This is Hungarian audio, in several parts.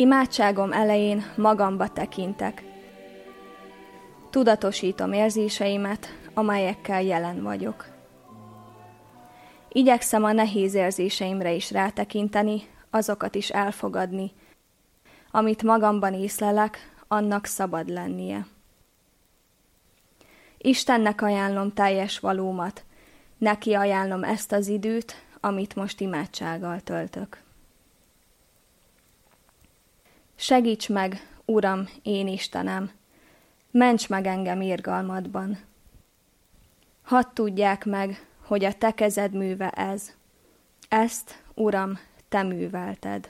Imádságom elején magamba tekintek. Tudatosítom érzéseimet, amelyekkel jelen vagyok. Igyekszem a nehéz érzéseimre is rátekinteni, azokat is elfogadni. Amit magamban észlelek, annak szabad lennie. Istennek ajánlom teljes valómat, neki ajánlom ezt az időt, amit most imádsággal töltök. Segíts meg, Uram, én Istenem, ments meg engem irgalmadban. Hadd tudják meg, hogy a te kezed műve ez. Ezt, Uram, te művelted.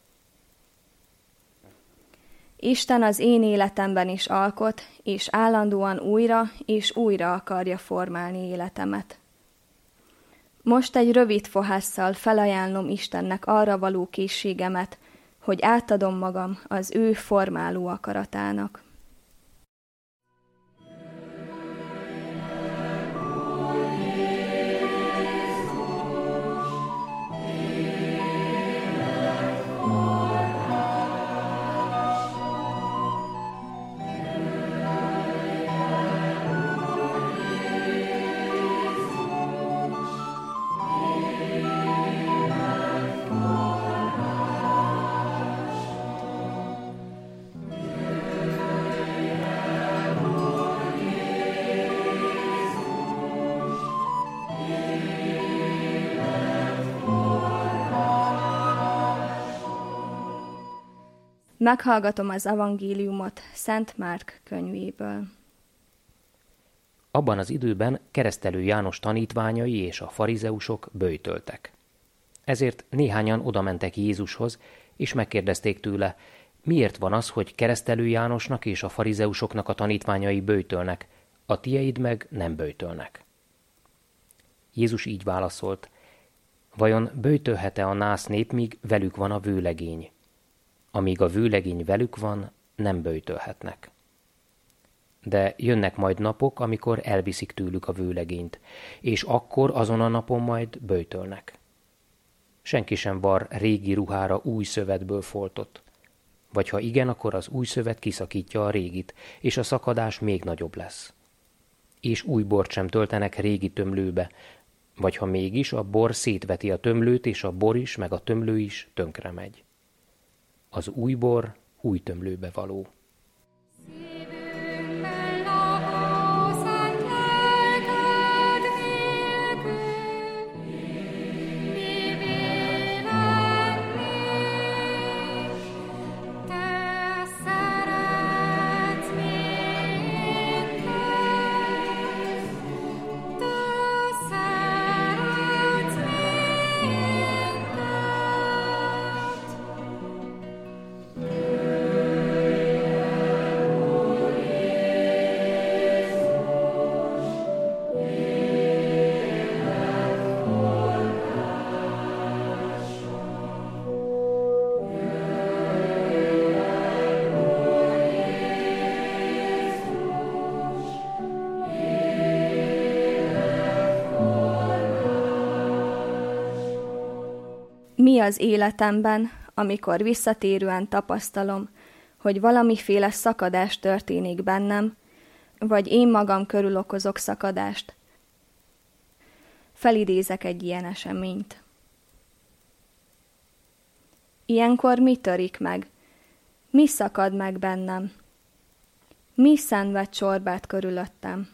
Isten az én életemben is alkot, és állandóan újra és újra akarja formálni életemet. Most egy rövid fohásszal felajánlom Istennek arra való készségemet, hogy átadom magam az ő formáló akaratának. Meghallgatom az evangéliumot Szent Márk könyvéből. Abban az időben Keresztelő János tanítványai és a farizeusok böjtöltek. Ezért néhányan odamentek Jézushoz, és megkérdezték tőle, miért van az, hogy Keresztelő Jánosnak és a farizeusoknak a tanítványai böjtölnek, a tieid meg nem böjtölnek. Jézus így válaszolt, vajon böjtölhet-e a nász nép, míg velük van a vőlegény? Amíg a vőlegény velük van, nem böjtölhetnek. De jönnek majd napok, amikor elviszik tőlük a vőlegényt, és akkor azon a napon majd böjtölnek. Senki sem var régi ruhára új szövetből foltot, vagy ha igen, akkor az új szövet kiszakítja a régit, és a szakadás még nagyobb lesz. És új bort sem töltenek régi tömlőbe, vagy ha mégis, a bor szétveti a tömlőt, és a bor is, meg a tömlő is tönkre megy. Az új bor új tömlőbe való. Mi az életemben, amikor visszatérően tapasztalom, hogy valamiféle szakadás történik bennem, vagy én magam körül okozok szakadást? Felidézek egy ilyen eseményt. Ilyenkor mi törik meg? Mi szakad meg bennem? Mi szenved csorbát körülöttem?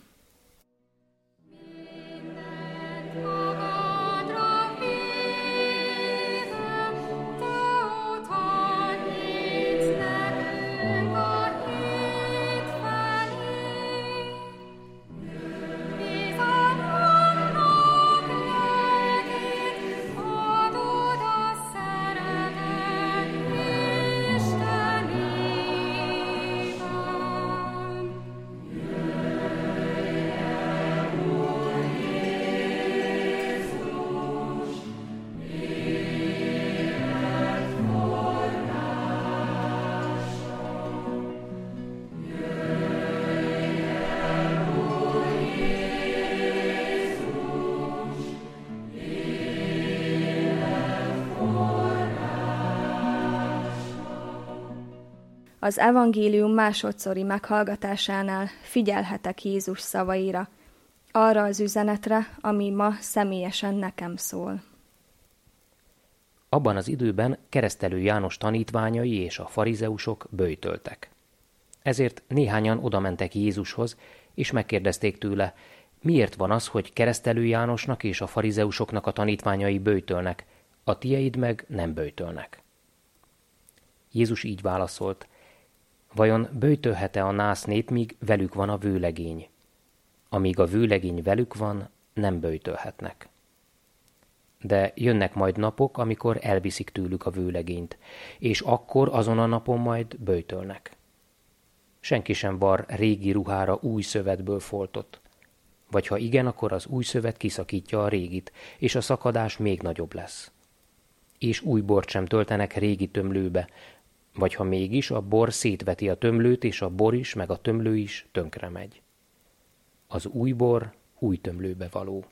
Az evangélium másodszori meghallgatásánál figyelhetek Jézus szavaira, arra az üzenetre, ami ma személyesen nekem szól. Abban az időben Keresztelő János tanítványai és a farizeusok böjtöltek. Ezért néhányan odamentek Jézushoz, és megkérdezték tőle, miért van az, hogy Keresztelő Jánosnak és a farizeusoknak a tanítványai böjtölnek, a tieid meg nem böjtölnek. Jézus így válaszolt, vajon böjtölhet-e a nász nép, míg velük van a vőlegény? Amíg a vőlegény velük van, nem böjtölhetnek. De jönnek majd napok, amikor elviszik tőlük a vőlegényt, és akkor azon a napon majd böjtölnek. Senki sem var régi ruhára új szövetből foltot. Vagy ha igen, akkor az új szövet kiszakítja a régit, és a szakadás még nagyobb lesz. És új bort sem töltenek régi tömlőbe, vagy ha mégis, a bor szétveti a tömlőt, és a bor is, meg a tömlő is tönkre megy. Az új bor új tömlőbe való.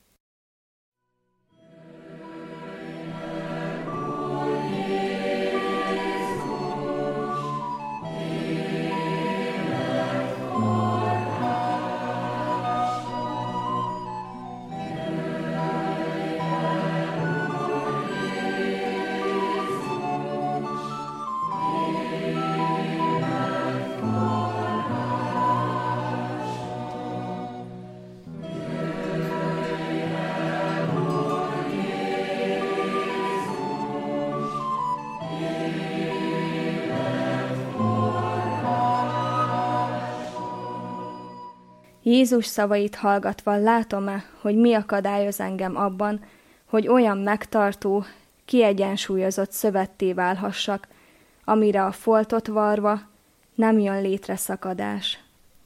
Jézus szavait hallgatva látom-e, hogy mi akadályoz engem abban, hogy olyan megtartó, kiegyensúlyozott szövetté válhassak, amire a foltot varva nem jön létre szakadás.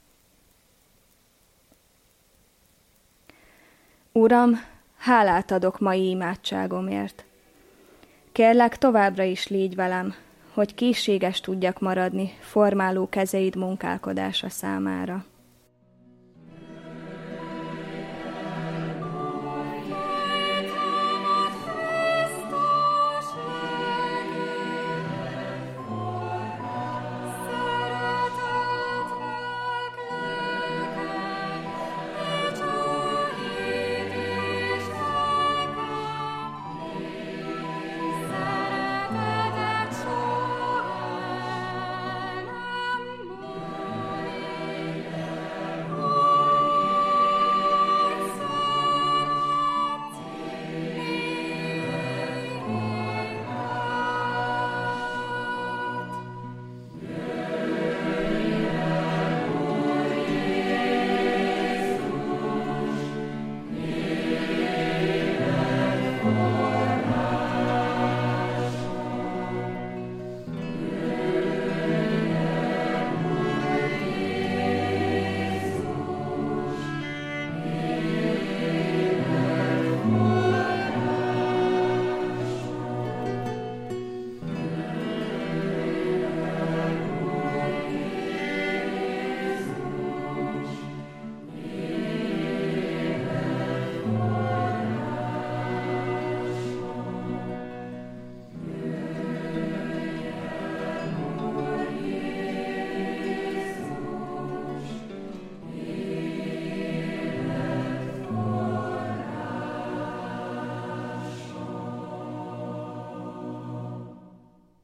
Uram, hálát adok mai imádságomért. Kérlek, továbbra is légy velem, hogy készséges tudjak maradni formáló kezeid munkálkodása számára.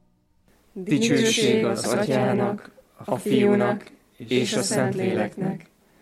Dicsőség az Atyának, a Fiúnak és a Szentléleknek,